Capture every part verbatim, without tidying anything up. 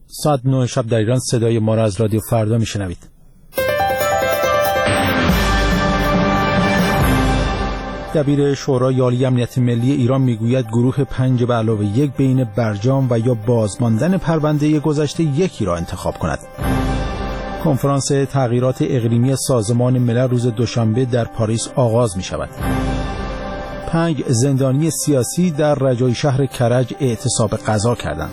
ساعت نه شب در ایران صدای ما را از رادیو فردا میشنوید. دبیر شورای عالی امنیت ملی ایران میگوید گروه پنج به علاوه یک بین برجام و یا بازماندن پرونده گذشته یکی را انتخاب کند. کنفرانس تغییرات اقلیمی سازمان ملل روز دوشنبه در پاریس آغاز می شود. پنج زندانی سیاسی در رجای شهر کرج اعتصاب غذا کردند.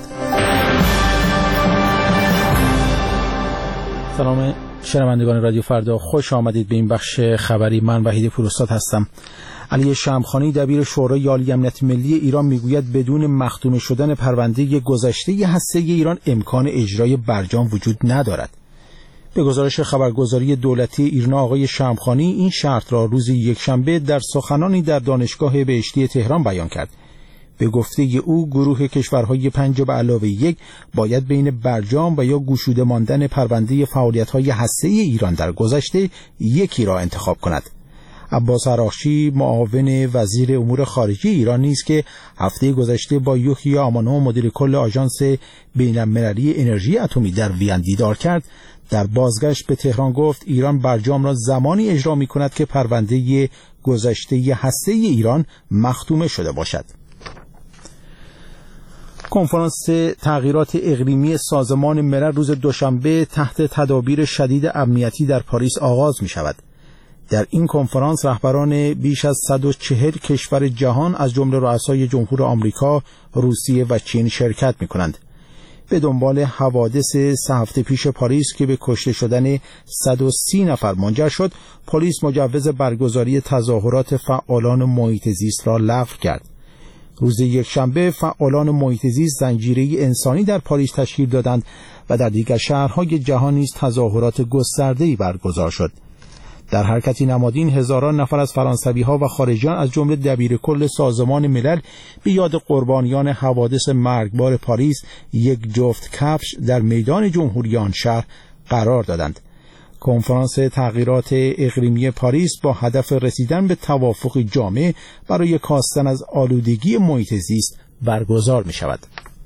سلام شنوندگان رادیو فردا، خوش آمدید به این بخش خبری. من وحید پوراستاد هستم. علی شمخانی دبیر شورای عالی امنیت ملی ایران میگوید بدون مختوم شدن پرونده گذشته هسته‌ای ایران امکان اجرای برجام وجود ندارد. به گزارش خبرگزاری دولتی ایرنا آقای شمخانی این شرط را روز یکشنبه در سخنانی در دانشگاه بهشتی تهران بیان کرد. به گفته او گروه کشورهای پنج به علاوه یک باید بین برجام و یا گشوده ماندن پرونده فعالیت‌های هسته‌ای ایران در گذشته یکی را انتخاب کند. عباس عراقچی معاون وزیر امور خارجه ایران نیز که هفته گذشته با یوحیا آمانو مدیر کل آژانس بین‌المللی انرژی اتمی در وین دیدار کرد، در بازگشت به تهران گفت ایران برجام را زمانی اجرا می‌کند که پرونده گذشته هسته‌ای ایران مختومه شده باشد. کنفرانس تغییرات اقلیمی سازمان ملل روز دوشنبه تحت تدابیر شدید امنیتی در پاریس آغاز می‌شود. در این کنفرانس رهبران بیش از صد و چهل کشور جهان از جمله رؤسای جمهور آمریکا، روسیه و چین شرکت می‌کنند. به دنبال حوادث سه هفته پیش پاریس که به کشته شدن صد و سی نفر منجر شد، پلیس مجوز برگزاری تظاهرات فعالان محیط زیست را لغو کرد. روز یکشنبه فعالان محیط زیست زنجیره انسانی در پاریس تشکیل دادند و در دیگر شهرهای جهان نیز تظاهرات گسترده‌ای برگزار شد. در حرکتی نمادین هزاران نفر از فرانسوی‌ها و خارجیان از جمله دبیر کل سازمان ملل به یاد قربانیان حوادث مرگبار پاریس یک جفت کفش در میدان جمهوری آن شهر قرار دادند. کنفرانس تغییرات اقلیمی پاریس با هدف رسیدن به توافق جامع برای کاستن از آلودگی محیط زیست برگزار می شود.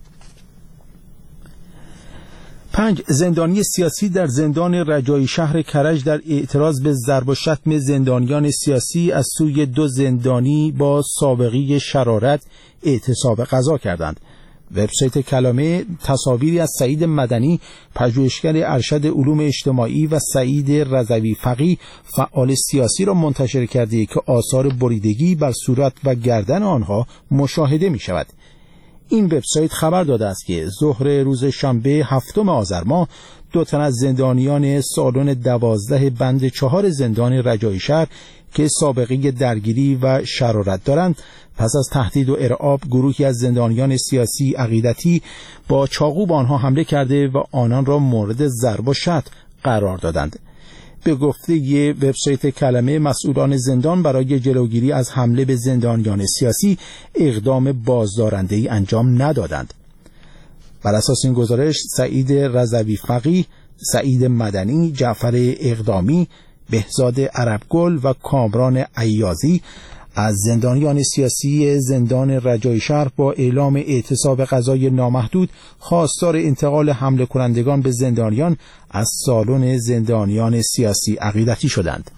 پنج زندانی سیاسی در زندان رجای شهر کرج در اعتراض به ضرب و شتم زندانیان سیاسی از سوی دو زندانی با سابقه شرارت اعتصاب غذا کردند. وبسایت کلمه تصاویری از سعید مدنی، پژوهشگر ارشد علوم اجتماعی و سعید رضوی فقی، فعال سیاسی را منتشر کرده که آثار بریدگی بر صورت و گردن آنها مشاهده می شود. این وبسایت خبر داده است که ظهر روز شنبه هفتم آذر ماه دو تن از زندانیان سالن دوازده بند چهار زندان رجای شهر که سابقه درگیری و شرارت دارند، پس از تهدید و ارعاب گروهی از زندانیان سیاسی عقیدتی با چاقو به آنها حمله کرده و آنان را مورد ضرب و شتم قرار دادند. به گفته ی وبسایت کلمه، مسئولان زندان برای جلوگیری از حمله به زندانیان سیاسی اقدام بازدارنده‌ای انجام ندادند. بر اساس این گزارش سعید رضوی فقی، سعید مدنی، جعفر اقدامی، بهزاد عربگل و کامران عیازی از زندانیان سیاسی زندان رجای شهر با اعلام اعتصاب غذای نامحدود خواستار انتقال حمله کنندگان به زندانیان از سالن زندانیان سیاسی عقیدتی شدند.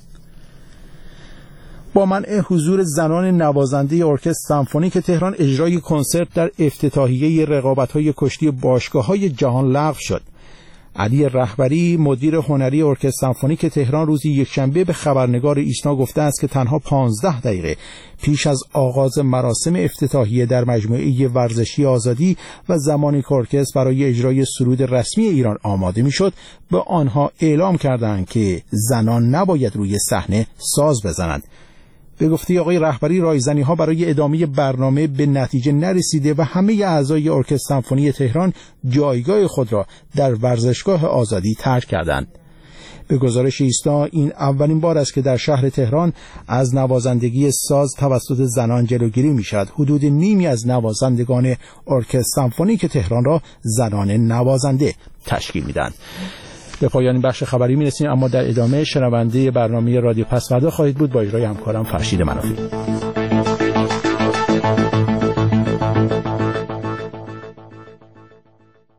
با منع حضور زنان نوازنده ارکستر سمفونیک تهران، اجرای کنسرت در افتتاحیه رقابت‌های کشتی باشگاه‌های جهان لغو شد. علی رهبری مدیر هنری ارکستر سمفونیک تهران روز یکشنبه به خبرنگار ایسنا گفته است که تنها پانزده دقیقه پیش از آغاز مراسم افتتاحیه در مجموعه ورزشی آزادی و زمانی که ارکستر برای اجرای سرود رسمی ایران آماده میشد، به آنها اعلام کردند که زنان نباید روی صحنه ساز بزنند. به گفته آقای رهبری، رایزنی‌ها برای ادامه برنامه به نتیجه نرسیده و همه اعضای ارکستر سمفونی تهران جایگاه خود را در ورزشگاه آزادی ترک کردند. به گزارش ایسنا این اولین بار است که در شهر تهران از نوازندگی ساز توسط زنان جلوگیری می‌شود. حدود نیمی از نوازندگان ارکستر سمفونیک تهران را زنان نوازنده تشکیل می‌دهند. به پایان بخش خبری می‌رسیم، اما در ادامه شنونده برنامه رادیو پس فردا خواهید بود با اجرای همکارم فرشید منافی.